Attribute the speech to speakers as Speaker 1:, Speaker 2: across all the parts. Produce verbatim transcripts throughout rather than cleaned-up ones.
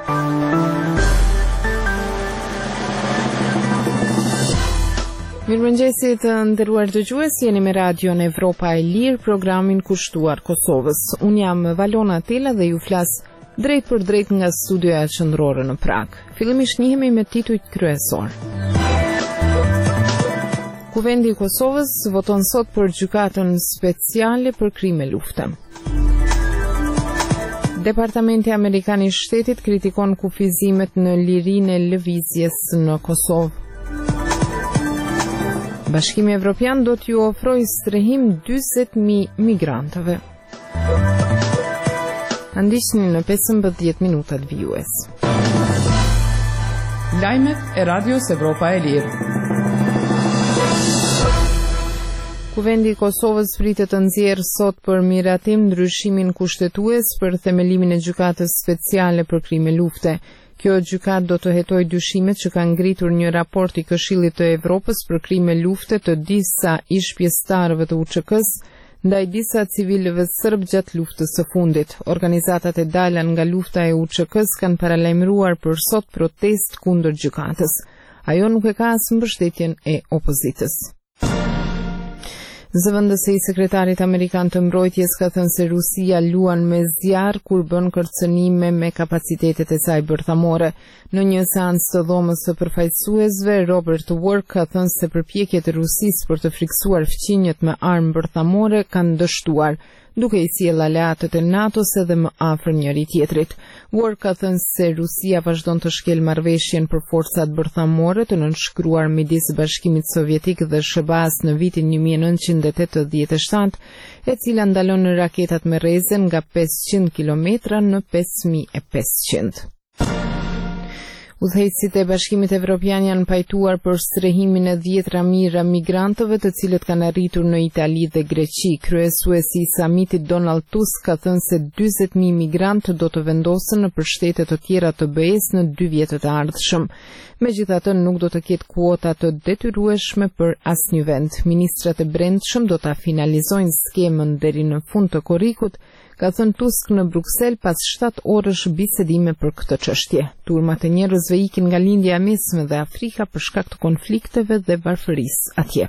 Speaker 1: Mirëmëngjesit të nderuar dëgjues, jeni me radion Evropa e Lirë, programin kushtuar Kosovës. Unë jam Valona Tela dhe ju flas drejt për drejt nga studioja qendrore në Prag. Fillimisht njihemi me titujt kryesor. Kuvendi i Kosovës voton sot për gjykatën speciale për krime lufte. Departamenti Amerikan i Shtetit kritikon kufizimet në lirinë e lëvizjes në Kosovë. Bashkimi Evropian do t'ju ofrojë strehim dyzet mijë migrantëve. Ndiqni në pesëmbëdhjetë minutat vijues.
Speaker 2: Lajmet e Radios Evropa e Lirë.
Speaker 1: Kuvendi i Kosovës pritet të nxjerrë sot për miratim ndryshimin kushtetues për themelimin e gjykatës speciale për krime lufte. Kjo gjykat do të hetojë dyshimet që kanë ngritur një raport i Këshillit të Evropës për krime lufte të disa ish-pjesëtarëve të U Ç K-s ndaj disa civilëve serb gjatë luftës së fundit. Organizatat e dala nga lufta e U Ç K-s kanë paralajmëruar për sot protestë kundër gjykatës. Ajo nuk e ka as mbështetjen e opozitës. Zëvendësi i sekretarit amerikan të mbrojtjes ka thënë se Rusia luan me zjarr kur bën kërcënime me kapacitetet e saj bërthamore. Në një seancë të dhomës së përfaqësuesve, Robert Work ka thënë se përpjekjet e Rusisë për të friksuar fqinjet me armë bërthamore kanë dështuar, duke i sjellë aleatët e NATO-s edhe më afër njëri tjetrit. Work ka thënë se Rusia vazhdon të shkel marrëveshjen për forcat bërthamore të nënshkruar midis Bashkimit Sovjetik dhe S B A-s në vitin një mijë e nëntëqind e tetëdhjetë e shtatë, e cila ndalon raketat me rrezën nga pesëqind kilometra në pesë mijë e pesëqind. Udhëheqësit e Bashkimit Evropian janë pajtuar për strehimin e dhjetra mijëra migrantëve të cilët kanë arritur në Itali dhe Greqi. Kryesuesi i samitit Donald Tusk ka thënë se dyzet mijë migrantë do të vendosen në shtete të tjera të B E-s në dy vjetët e ardhshëm. Megjithatë, nuk do të ketë kuota të detyrueshme për asnjë vend. Ministrat e brendshëm do ta finalizojnë skemën deri në fund të korrikut, ka thënë Tusk në Bruksel pas shtatë orësh bisedime për këtë çështje. Turmat e njerëzve ikin nga lindja e mesme dhe Afrika për shkak të konflikteve dhe varfërisë atje.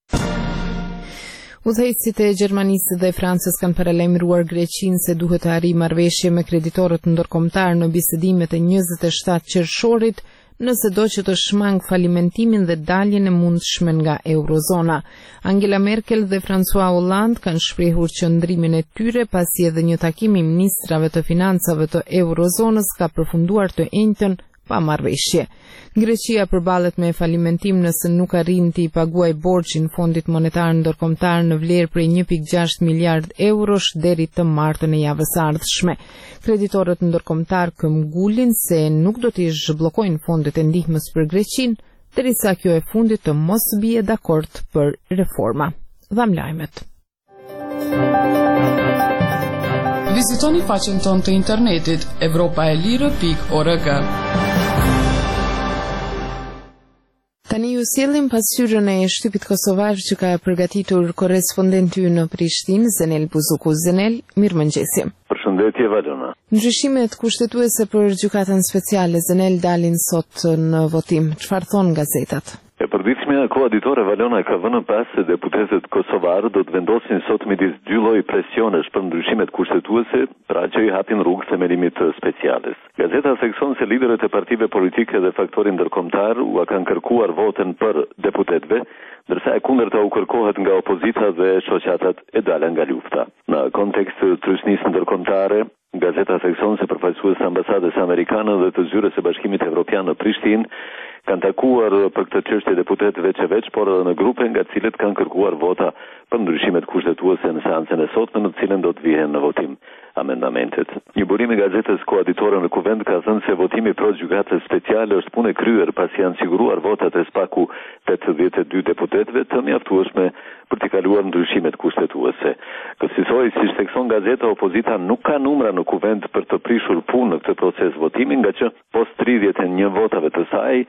Speaker 1: Udhëheqësit e Gjermanisë dhe Francës kanë paralajmëruar Greqinë se duhet të arrijë marrëveshje me kreditorët ndërkombëtar në bisedimet e njëzet e shtatë qershorit, nëse do që të shmang falimentimin dhe daljen e mundshme nga Eurozona. Angela Merkel dhe François Hollande kanë shprehur qëndrimin e tyre pasi edhe një takim i ministrave të financave të Eurozonës ka përfunduar të enjtën pa marrëveshje. Greqia përballet me falimentim nëse nuk arrin të i paguajë borxhin Fondit Monetar Ndërkombëtar në vlerë prej një pikë gjashtë miliard eurosh deri të martën e javës së ardhshme. Kreditorët ndërkombëtar këmbgulin se nuk do të zhbllokojnë fondet e ndihmës për Greqinë derisa kjo e fundit të mos bie dakord për reforma. Dham lajmet.
Speaker 2: Vizitoni faqen tonë të internetit evropaelire pikë org.
Speaker 1: Tani ju sjellim pasqyrën e shtypit kosovar që ka përgatitur korrespondenti ynë në Prishtinë, Zenel Buzuku. Zenel, mirëmëngjesi.
Speaker 3: Përshëndetje Valona.
Speaker 1: Ndryshimet kushtetuese për gjykatën speciale Zenel dalin sot në votim. Çfarë thon gazetat?
Speaker 3: E përditshmja koaditore Valona ka vënë pas se deputetët kosovarë do të vendosin sot midis dy lloj presionesh për ndryshimet kushtetuese, pra që i hapin rrugë themelimit të speciales. Gazeta thekson se liderët e partive politike dhe faktori ndërkombëtar u kanë kërkuar votën për deputetëve, ndërsa e kundërta u kërkohet nga opozita dhe shoqatat e dala nga lufta. Në kontekst të trysnisë ndërkombëtare, gazeta thekson se përfaqësues të ambasadës amerikane dhe të zyres së Bashkimit Evropian në Prishtinë kanë takuar për këtë çështje deputetëve veç e veç, por edhe në grupe nga të cilët kanë kërkuar vota për ndryshimet kushtetuese në seancën e sotme në të cilën do të vihen në votim amendamentet. Një burim i gazetës koaditore në kuvend ka thënë se votimi pro gjykatës speciale është punë e kryer pasi janë siguruar votat e spaku tetëdhjetë e dy deputetëve të mjaftueshme për të kaluar ndryshimet kushtetuese. Kësaj si thekson gazeta, opozita nuk ka numra në kuvend për të prishur punë në këtë proces votimi, nga që post tridhjetë e një votave të saj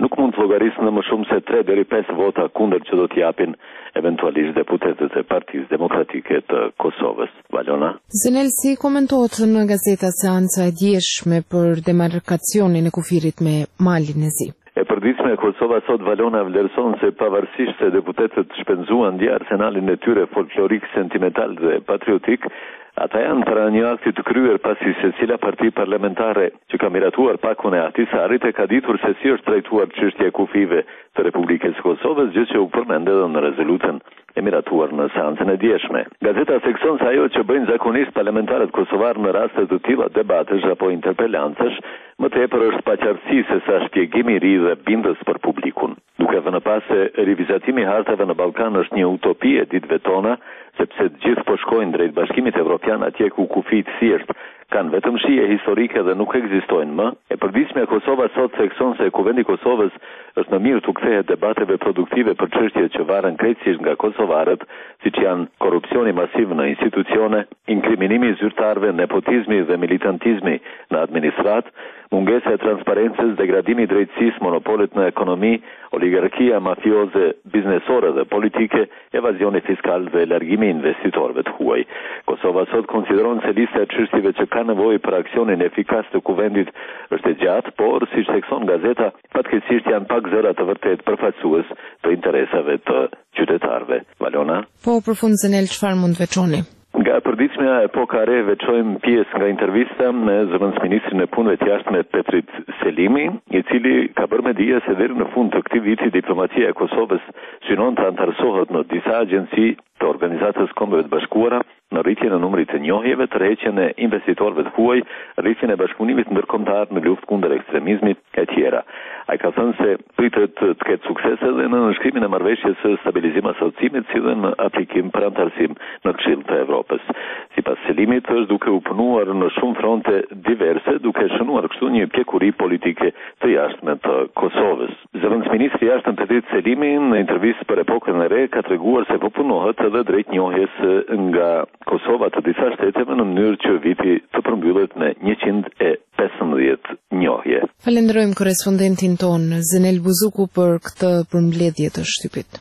Speaker 3: nuk mund të llogarisnë në më shumë se tre deri pesë vota kundër që do t'i japin eventualisht deputetët e Partisë Demokratike të Kosovës. Valona.
Speaker 1: Zenel, si komentohet në gazeta seanca e djeshme për demarkacionin e kufirit me Malin e Zi?
Speaker 3: E përditshme e Kosova sot, Valona, vlerëson se pavarësisht se deputetët shpenzuan dje arsenalin e tyre folklorik, sentimental dhe patriotik, ata janë para një akti të kryer pasi se cila parti parlamentare që ka miratuar pakun e Ahtisarit e ka ditur se si është trajtuar çështja e kufive të Republikës së Kosovës, gjë që u përmend edhe në rezolutën e miratuar në seancën e djeshme. Gazeta thekson se ajo që bëjnë zakonisht parlamentarët kosovar në raste të tilla debatesh apo interpelancesh, më tepër është paqartësi se sa shpjegimi i ri dhe bindës për publikun. Duke vënë pas se rivizatimi i hartave në Ballkan është një utopi e ditëve tona, sepse të gjithë po shkojnë drejt Bashkimit Evropian atje ku kufit thjesht kanë vetëm shije historike dhe nuk ekzistojnë më. E përditshme e Kosova sot thekson se Kuvendi i Kosovës është në mirë të kthehet debateve produktive për çështjet që varen krejtësisht nga kosovarët, siç janë korrupsioni masiv në institucione, inkriminimi i zyrtarëve, nepotizmi dhe militantizmi në administratë, mungesa e transparencës, degradimi i drejtësisë, monopolet në ekonomi, oligarkia mafioze, biznesore dhe politike, evazioni fiskal dhe largimi i investitorëve të huaj. Kosova sot konsideron se lista e çështjeve që ka nevojë për aksionin efikas të kuvendit është e gjatë, por siç thekson gazeta, fatkeqësisht janë pak zëra të vërtet përfaqësues të interesave të qytetarëve. Valona.
Speaker 1: Po, përfund Zenel, çfarë mund veçoni?
Speaker 3: Nga përditshmja epoka e re veçojmë pjesë nga intervista me zëvendësministrin e punëve të jashtme Petrit Selimi, i cili ka bërë me dije se deri në fund të këtij viti diplomacia e Kosovës synon të antarësohet në disa agjenci të Organizatës Kombeve të Bashkuara në rritjen e numrit të njohjeve, tërheqjen e investitorëve të huaj, rritjen e bashkëpunimit ndërkombëtar në luftë kundër ekstremizmit e tjera. Ai ka thënë se pritet të ketë sukses edhe në nënshkrimin e marrëveshjes së stabilizim asociimit, si dhe në aplikim për antarësim në Këshill të Evropës. Sipas Selimit, është duke u punuar në shumë fronte diverse, duke shënuar kështu një pjekuri politike të jashtme të Kosovës. Zëvendësministri i jashtëm Petrit Selimi në intervistë për Epokën e Re ka treguar se po punohet edhe drejt njohjes nga Kosova të disa shteteve në mënyrë që viti të përmbyllet me njëqind e pesëmbëdhjetë njohje.
Speaker 1: Falenderojmë korrespondentin ton Zenel Buzuku për këtë përmbledhje të shtypit.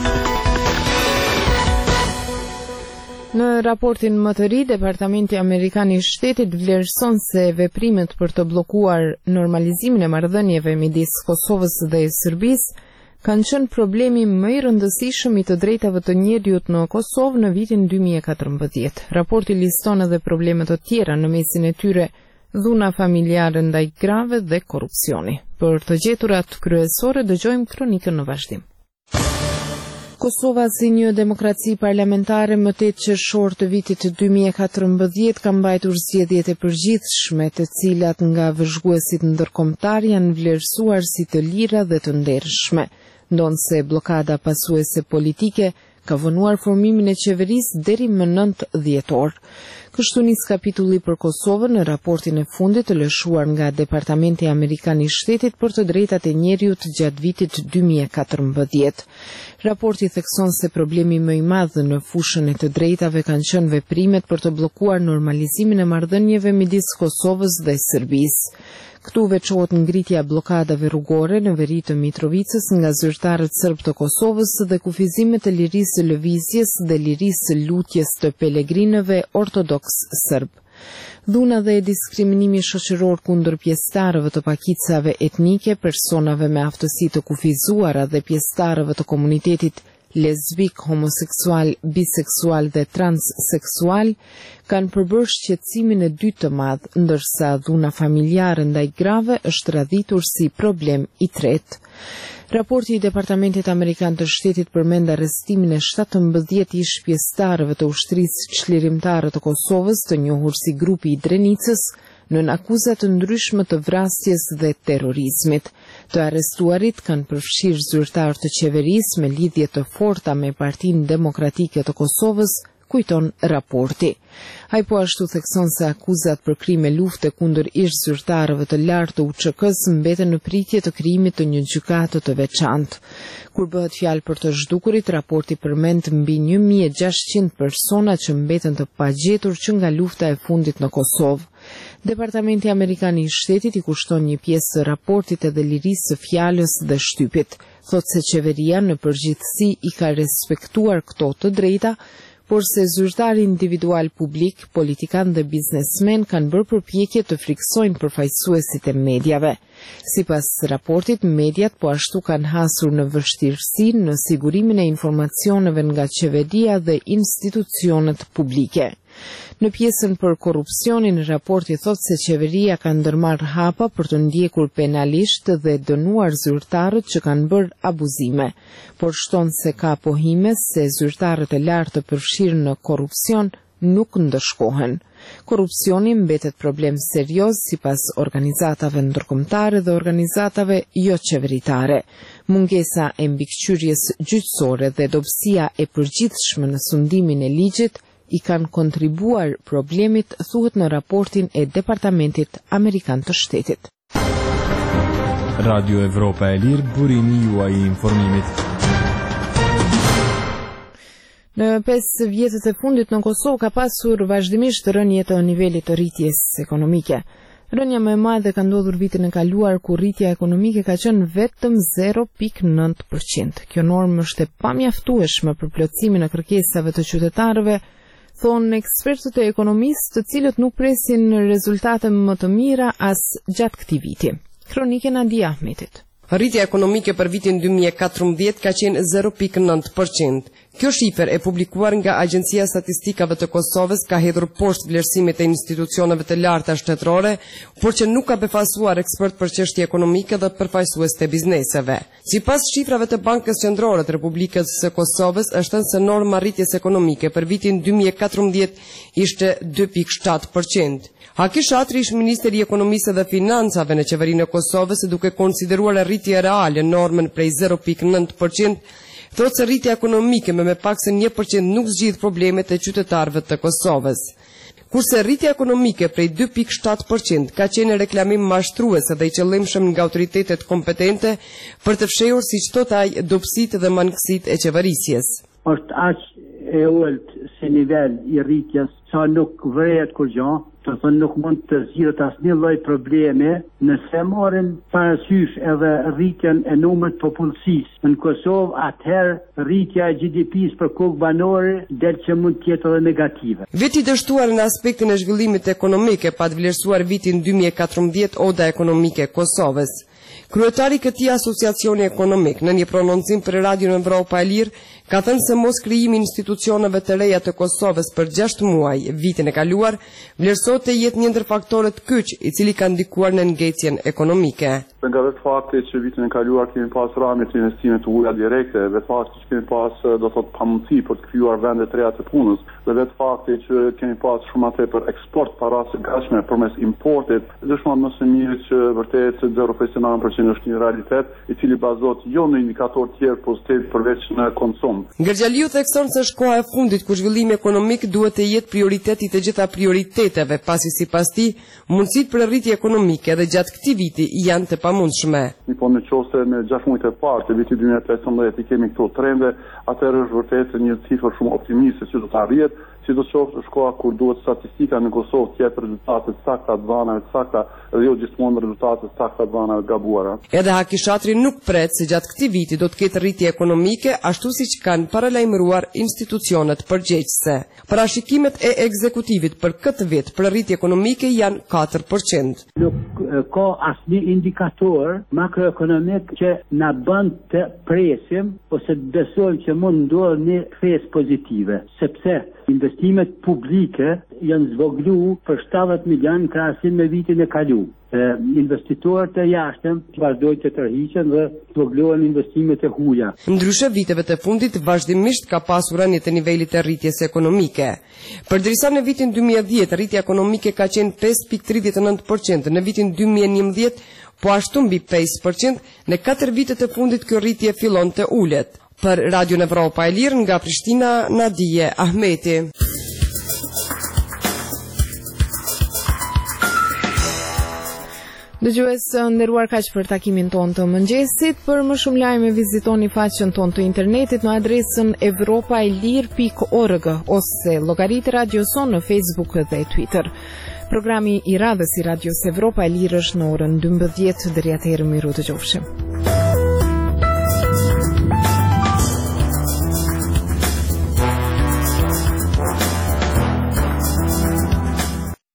Speaker 1: Në raportin më të ri, Departamenti Amerikan i Shtetit vlerëson se veprimet për të bllokuar normalizimin e marrëdhënieve midis Kosovës dhe Serbisë kanë qenë problemi më i rëndësishëm i të drejtave të njeriut në Kosovë në vitin dy mijë e katërmbëdhjetë. Raporti liston edhe probleme të tjera, në mesin e tyre dhuna familjare ndaj grave dhe korrupsioni. Për të gjeturat kryesore dëgjojmë kronikën në vazhdim. Kosova si një demokraci parlamentare më tetë qershor të vitit dy mijë e katërmbëdhjetë ka mbajtur zgjedhjet e përgjithshme, të cilat nga vëzhguesit ndërkombëtar janë vlerësuar si të lira dhe të ndershme, ndonse blokada pasuese politike ka vonuar formimin e qeverisë deri më nëntë dhjetor. Kështu nis kapitulli për Kosovën në raportin e fundit të lëshuar nga Departamenti Amerikan i Shtetit për të drejtat e njeriut gjatë vitit dy mijë e katërmbëdhjetë. Raporti thekson se problemi më i madh në fushën e të drejtave kanë qenë veprimet për të bllokuar normalizimin e marrëdhënieve midis Kosovës dhe Serbisë. Këtu veçohet ngritja blokadave rrugore në veri të Mitrovicës nga zyrtarët serb të Kosovës dhe kufizimet e lirisë së lëvizjes dhe lirisë së lutjes të pelegrinëve ortodoks serb. Dhuna dhe diskriminimi shoqëror kundër pjesëtarëve të pakicave etnike, personave me aftësi të kufizuara dhe pjesëtarëve të komunitetit lesbik, homoseksual, biseksual dhe transseksual kanë përbërë shqetësimin e dytë të madh, ndërsa dhuna familjare ndaj grave është radhitur si problem i tretë. Raporti i Departamentit Amerikan të Shtetit përmend arrestimin e shtatëmbëdhjetë ish pjesëtarëve të ushtrisë çlirimtare të Kosovës, të njohur si grupi i Drenicës, nën akuza të ndryshme të vrasjes dhe terrorizmit. Të arrestuarit kanë përfshirë zyrtarë të qeverisë me lidhje të forta me Partinë Demokratike të Kosovës, kujton raporti. Ai po ashtu thekson se akuzat për krime lufte kundër ish zyrtarëve të lartë të U Ç K-s mbeten në pritje të krijimit të një gjykate të veçantë. Kur bëhet fjalë për të zhdukurit, raporti përmend mbi një mijë e gjashtëqind persona që mbeten të pagjetur që nga lufta e fundit në Kosovë. Departamenti Amerikan i Shtetit i kushton një pjesë të raportit edhe lirisë së fjalës dhe shtypit. Thotë se qeveria në përgjithësi i ka respektuar këto të drejta, por se zyrtari individual publik, politikan dhe biznesmen kanë bërë përpjekje të friksojnë përfaqësuesit e mediave. Sipas raportit, mediat po ashtu kanë hasur në vështirësi në sigurimin e informacioneve nga qeveria dhe institucionet publike. Në pjesën për korrupsionin, raporti thotë se qeveria ka ndërmarrë hapa për të ndjekur penalisht dhe dënuar zyrtarët që kanë bërë abuzime, por shton se ka pohime se zyrtarët e lartë të përfshirë në korrupsion nuk ndëshkohen. Korrupsioni mbetet problem serioz sipas organizatave ndërkombëtare dhe organizatave jo qeveritare. Mungesa e mbikëqyrjes gjyqësore dhe dobësia e përgjithshme në sundimin e ligjit i kanë kontribuar problemit, thuhet në raportin e Departamentit Amerikan të Shtetit.
Speaker 4: Radio Evropa e Lirë, burimi juaj i informimit.
Speaker 1: Në pesë vjetët e fundit në Kosovë ka pasur vazhdimisht rënje të nivelit të rritjes ekonomike. Rënja më e madhe ka ndodhur vitin e kaluar ku rritja ekonomike ka qenë vetëm zero pikë nëntë përqind. Kjo normë është e pamjaftueshme për plotësimin e kërkesave të qytetarëve, thonë ekspertët e ekonomisë, të cilët nuk presin rezultate më të mira as gjatë këtij viti. Kronike Nadia Ahmetit.
Speaker 5: Rritja ekonomike për vitin dy mijë e katërmbëdhjetë ka qenë zero pikë nëntë përqind. Kjo shifër e publikuar nga Agjencia e Statistikave të Kosovës ka hedhur poshtë vlerësimit e institucioneve të larta shtetërore, por që nuk ka befasuar ekspert për çështje ekonomike dhe përfaqësues të bizneseve. Sipas shifrave të Bankës Qendrore të Republikës së Kosovës, është thënë se norma rritjes ekonomike për vitin dy mijë e katërmbëdhjetë ishte dy pikë shtatë përqind. Haki Shatri, ish minister i ekonomisë dhe financave në qeverinë e Kosovës, duke konsideruar rritje reale normën prej zero pikë nëntë përqind, thotë se rritja ekonomike me me pak se një përqind nuk zgjidh problemet e qytetarëve të Kosovës. Kurse rritja ekonomike prej dy pikë shtatë përqind ka qenë reklamim mashtrues dhe i qëllimshëm nga autoritetet kompetente për të fshehur, siç thotë ai, dobësitë dhe mangësitë e qeverisjes.
Speaker 6: Është aq e ulët si nivel i rritjes sa nuk vëret kur gjë, të thënë nuk mund të zgjidhet asnjë lloj probleme nëse marrin parasysh edhe rritjen e numrit popullsisë. Në Kosovë, atëherë rritja e G D P-s për kokë banore del që mund të jetë edhe negative.
Speaker 5: Viti dështuar në aspektin e zhvillimit ekonomik e pa të vlerësuar vitin dy mijë e katërmbëdhjetë Oda Ekonomike e Kosovës. Kryetari i këtij asociacioni ekonomik në një prononcim për Radio Evropa e Lirë ka thënë se mos krijimi i institucioneve të reja të Kosovës për gjashtë muaj vitin e kaluar vlerësohet të jetë një ndër faktorët kyç i cili ka ndikuar në ngecjen ekonomike.
Speaker 7: Nga vetë fakti që vitin e kaluar kemi pas rënje të investimeve të ulja direkte, vetë fakti që kemi pas do thotë pamundësi për të krijuar vende të reja të punës, dhe vetë fakti që kemi pas shumë atë për eksport para së gatshme përmes importit, dëshmon më së miri që vërtet zero pikë nëntë përqind është një realitet i cili bazohet jo në indikator të tjerë pozitiv përveç në konsum.
Speaker 5: Ngergjaliu thekson se është koha e fundit ku zhvillimi ekonomik duhet të jetë prioritet i të gjitha prioriteteve, pasi sipas tij mundësitë për rritje ekonomike edhe gjatë këtij viti janë të pamundshme.
Speaker 7: Po në qoftë në gjashtë muajt e parë të vitit dy mijë e pesëmbëdhjetë i kemi këto trende, atëherë është vërtet një cifër shumë optimiste që do të arrihet, sidoqoftë është koha kur duhet statistika në Kosovë të jepë rezultate të sakta të dhënave të sakta dhe jo gjithmonë rezultate të sakta të dhënave të gabuara.
Speaker 5: Edhe Haki Shatri nuk pret se gjatë këtij viti do të ketë rritje ekonomike ashtu siç kanë paralajmëruar institucionet përgjegjëse. Parashikimet e ekzekutivit për këtë vit për rritje ekonomike janë katër përqind.
Speaker 6: Nuk ka asnjë indikator makroekonomik që na bën të presim ose të besojmë që mund ndodhë një kthesë pozitive, sepse investimet publike janë zvoglu për shtatëdhjetë milion në krahasim me vitin e kaluar. Investitorët e jashtëm vazhdojnë të tërhiqen dhe zvoglohen investimet e huaja.
Speaker 5: Ndryshe viteve të fundit vazhdimisht ka pasur rënje të nivelit të rritjes ekonomike. Përderisa në vitin dy mijë e dhjetë rritja ekonomike ka qenë pesë pikë tridhjetë e nëntë përqind, në vitin dy mijë e njëmbëdhjetë po ashtu mbi pesë përqind, në katër vitet e fundit kjo rritje fillon të ulet. Për Radio Evropa e Lirë nga Prishtina, Nadije Ahmeti.
Speaker 1: Dëgjues, nderuar, kaq për takimin ton të mëngjesit. Për më shumë lajme vizitoni faqen ton të internetit në adresën evropaelir pikë org ose llogaritë Radio Son në Facebook dhe Twitter. Programi i radhës i Radios Evropa e Lirë është në orën dymbëdhjetë. Deri atëherë, miru dëgjofshim.